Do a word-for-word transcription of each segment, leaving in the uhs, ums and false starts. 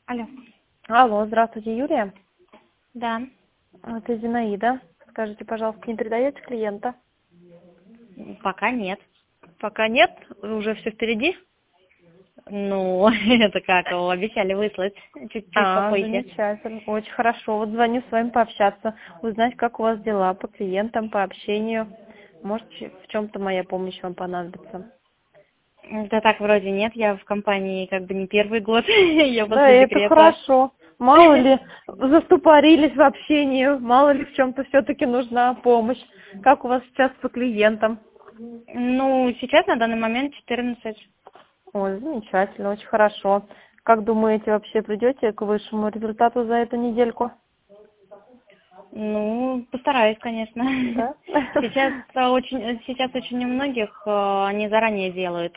Алло. Алло, здравствуйте, Юлия. Да. Это Зинаида. Скажите, пожалуйста, не передаете клиента? Пока нет. Пока нет, уже все впереди. Ну, это как, его обещали выслать чуть-чуть А, попозже. замечательно, очень хорошо. Вот звоню с вами пообщаться, узнать, как у вас дела по клиентам, по общению. Может, в чем-то моя помощь вам понадобится. Да так вроде нет, я в компании как бы не первый год, я Да, после это декрета. хорошо. Мало ли застопорились в общении, мало ли в чем-то все-таки нужна помощь. Как у вас сейчас по клиентам? Ну, сейчас на данный момент четырнадцать. Ой, замечательно, очень хорошо. Как думаете, вообще придете к высшему результату за эту недельку? Ну, постараюсь, конечно. Да? Сейчас э, очень, сейчас очень у многих э, они заранее делают.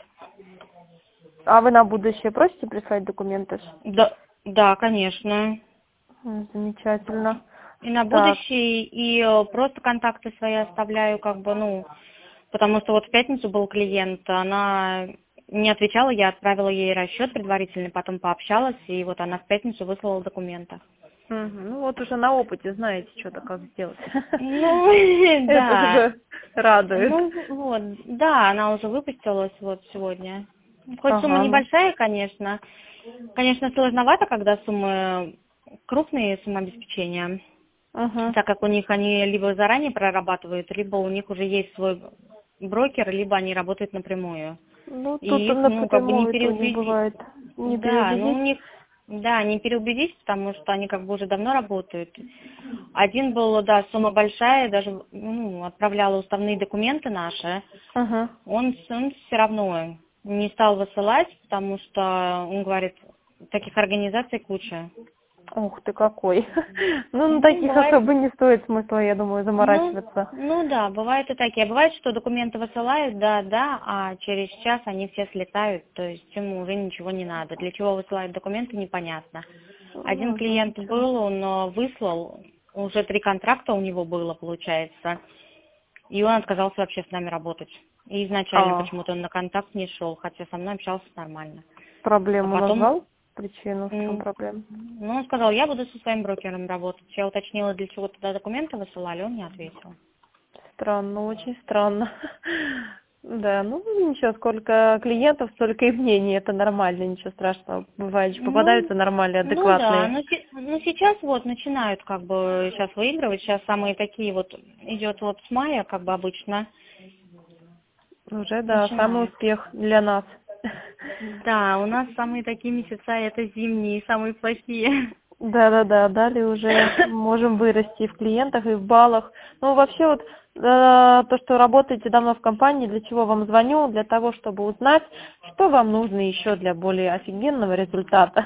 А вы на будущее просите прислать документы? Да, да, конечно. М, Замечательно. И на Так, будущее, и э, просто контакты свои оставляю, как бы, ну, потому что вот в пятницу был клиент, она не отвечала, я отправила ей расчет предварительный, потом пообщалась, и вот она в пятницу выслала документы. мгм. Ну вот уже на опыте знаете, что-то как сделать. Ну, Это да. уже радует. Ну, вот, да, она уже выпустилась вот сегодня. Хоть сумма Ага, ну, небольшая, конечно. Конечно, сложновато, когда суммы крупные, суммы обеспечения. ага. Так как у них они либо заранее прорабатывают, либо у них уже есть свой брокер, либо они работают напрямую. Ну, тут И их, ну, как бы не напрямую то не переубедить. бывает. Не Да, ну переубедить. у них, да, не переубедить, потому что они как бы уже давно работают. Один был, да, сумма большая, даже, ну, отправляла уставные документы наши. Ага. Он, он все равно не стал высылать, потому что, он говорит, таких организаций куча. Ух ты какой. Ну, на Ну, таких бывает. особо не стоит смысла, я думаю, Ну, заморачиваться. ну да, бывает и такие. Бывает, что документы высылают, да, да, а через час они все слетают, то есть ему уже ничего не надо. Для чего высылают документы, непонятно. Один Ну, клиент ничего. был, он э, выслал, уже три контракта у него было, получается, и он отказался вообще с нами работать. И изначально А, почему-то он на контакт не шел, хотя со мной общался нормально. А проблему потом, назвал? Причину, в чем м, проблема? ну, он сказал, я буду со своим брокером работать. Я уточнила, для чего туда документы высылали, он не ответил. Странно, очень странно. Да, ну ничего, сколько клиентов, столько и мнений, это нормально, ничего страшного. Бывает, что Ну, попадаются нормальные, ну да, адекватные. но, се- ну сейчас вот начинают как бы сейчас выигрывать, сейчас самые такие вот, идет вот с мая как бы обычно, Уже, да, самый начинают. успех для нас. Да, у нас самые такие месяца, это зимние, самые плохие. Да-да-да, далее уже можем вырасти и в клиентах, и в баллах. Ну, вообще вот э, то, что работаете давно в компании, для чего вам звоню, для того, чтобы узнать, что вам нужно еще для более офигенного результата.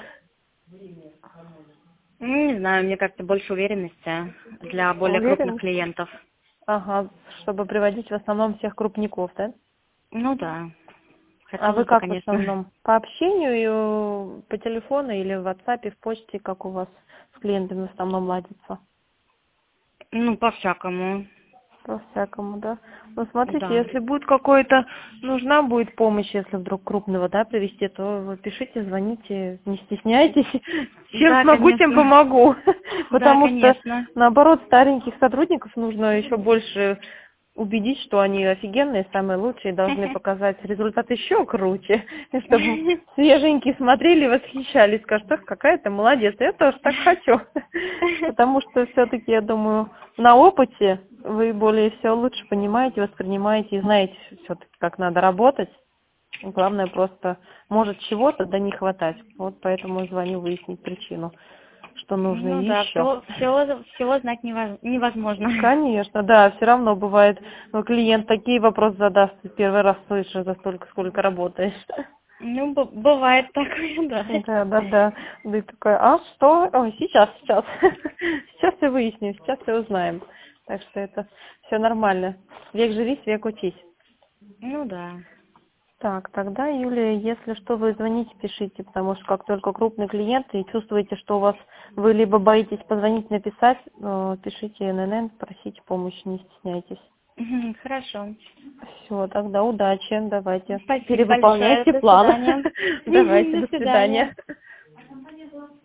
Ну, не знаю, мне как-то больше уверенности для более крупных Уверен? клиентов. Ага, чтобы приводить в основном всех крупников, да? Ну да, А вы хотелось бы, как в конечно. основном? По общению, и, э, по телефону или в WhatsApp, в почте, как у вас с клиентами в основном ладится? Ну, по-всякому, По-всякому, да. Ну, смотрите, да. если будет какой-то, нужна будет помощь, если вдруг крупного, да, привести, то вы пишите, звоните, не стесняйтесь. Чем Да, смогу, тем конечно. помогу. Да, Потому что, конечно. наоборот, стареньких сотрудников нужно еще больше убедить, что они офигенные, самые лучшие, должны показать результат еще круче, и чтобы свеженькие смотрели и восхищались, скажут, ах, какая ты молодец, я тоже так хочу. Потому что все-таки, я думаю, на опыте вы более все лучше понимаете, воспринимаете и знаете все-таки, как надо работать. Главное просто, может чего-то, да не хватать. Вот поэтому звоню выяснить причину, что нужно Ну да, еще. всего, всего, всего знать невоз- невозможно. Конечно, да, все равно бывает, ну, клиент такие вопросы задаст, ты первый раз слышишь за столько, сколько работаешь. Ну, б- бывает такое, да. Да, да, да. Да и такая, а что? Ой, сейчас, сейчас. Сейчас все выясним, сейчас все узнаем. Так что это все нормально. Век живи, век учись. Ну да. Так, тогда, Юлия, если что, вы звоните, пишите, потому что как только крупный клиент и чувствуете, что у вас, вы либо боитесь позвонить, написать, э, пишите эн эн эн, просите помощи, не стесняйтесь. Мгм, хорошо. Все, тогда удачи, давайте, Спасибо большое. перевыполняйте До план. свидания. Давайте, До до свидания. свидания.